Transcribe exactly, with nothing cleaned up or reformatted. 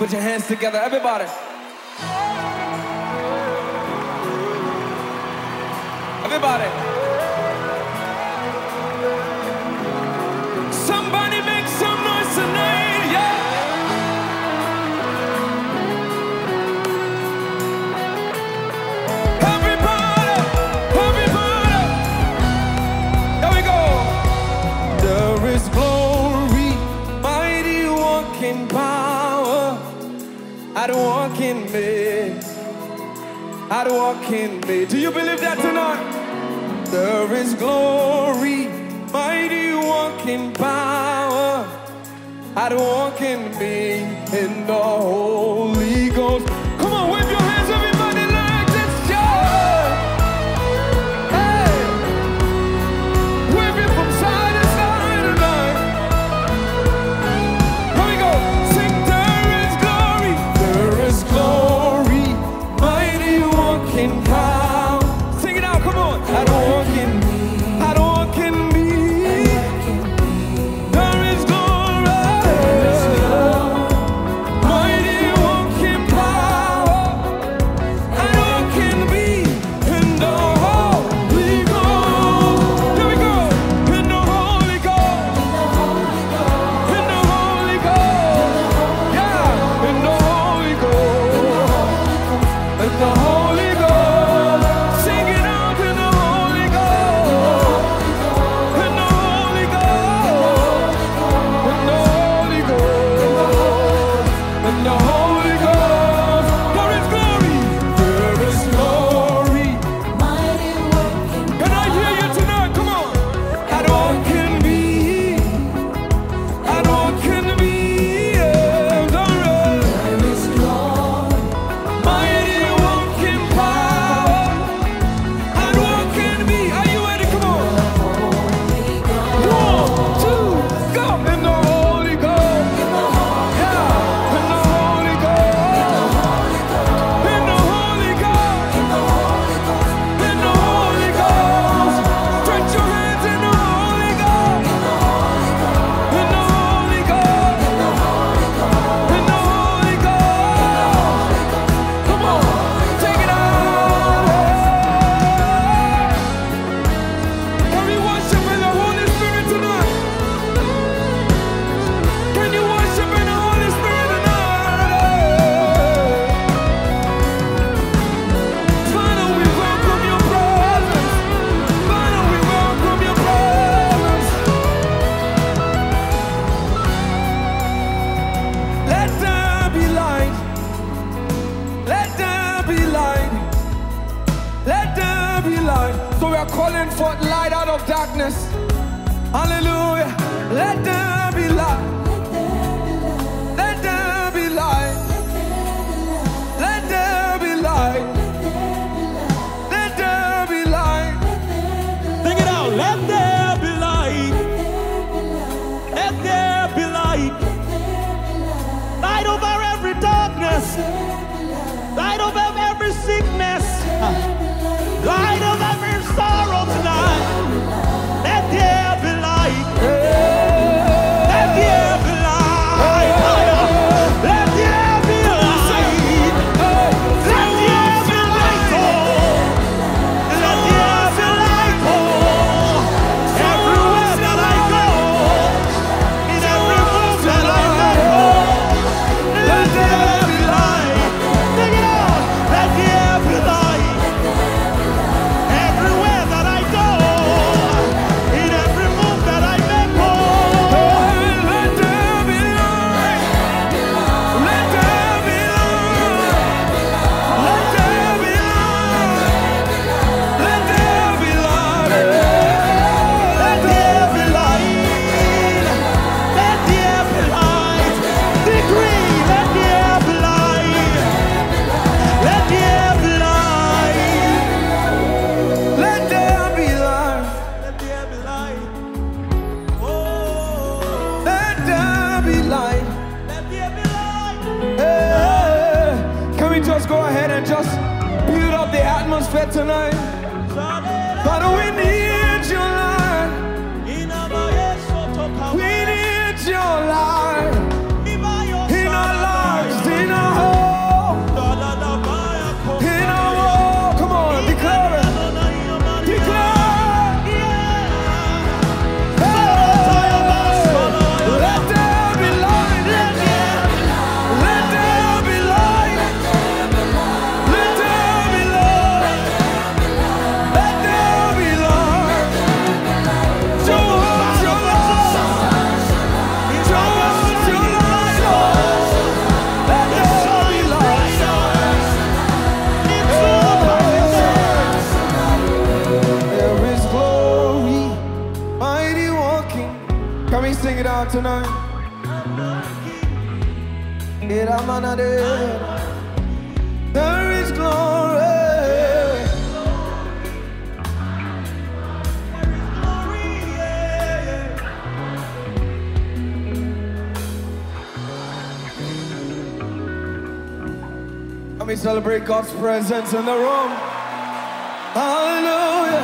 Put your hands together, everybody. Everybody. Somebody make some noise tonight, yeah. Everybody, everybody. There we go. There is glory, mighty walking power. I'd walk in me. I'd walk in me. Do you believe that tonight? There is glory, mighty walking power. I'd walk in me in the Holy Ghost. Come on, wave your hands, everybody, like this, yeah. Hey, wave it from side to side tonight. Here we go. Sing, there is glory, there is glory, mighty walking power. Sing it out, come on. I'd walk in me, I'd walk in me. There is glory, mighty walking power. I'd walk in me in the Holy Ghost. Here we go. In the Holy Ghost. In the Holy Ghost. Yeah. In the Holy Ghost. In the Holy Ghost. Sing it out in the Holy Ghost. In the Holy Ghost. In the Holy Ghost. In the Holy Ghost. There is glory. There is glory. Can I hear you tonight? Come on. I'd walk in me. I'd walk in me. Yeah, there is mighty walking power. I'd walk in me. Are you ready? Come on. One, two, go. In the Holy Ghost. Yeah. In the Holy Ghost. In the Holy Ghost. In the Holy Ghost. Stretch your hands in the Holy Ghost. In the Holy Ghost. In the Holy Ghost. Come on, take it out. Can we worship in the Holy Spirit tonight? Can you worship in the Holy Spirit tonight? Father, we welcome your presence. Father, we welcome your presence. Let there be light. Let there be light. Let there be light. So we are calling forth light out of darkness. Hallelujah. Let there be light. Let there be light. Let there be light. Let there be light. Sing it out. Let there be light. Let there be light. Light over every darkness. Light over every sickness. Light over every sorrow tonight. Let there be light. Let there be light. Let there be light. Let there be light. Oh. Let there be light. Oh. Everywhere that I go, in every move that I make, let there be light. Sing it out. Let there be light. Everywhere that I go, in every move that I make, oh. Let there be light. Let there be light. Let there be light. Let there be light. Let there be light. Let there be light. Decree, let there be light. Let there be light. Let there be light. Let there be light. Oh, Let there be light. let there be light. Hey, can we just go ahead and just build up the atmosphere tonight? Father, we need your light. We need your light in our lives. working. Can we sing it out tonight? There is glory. Let me celebrate God's presence in the room. Hallelujah.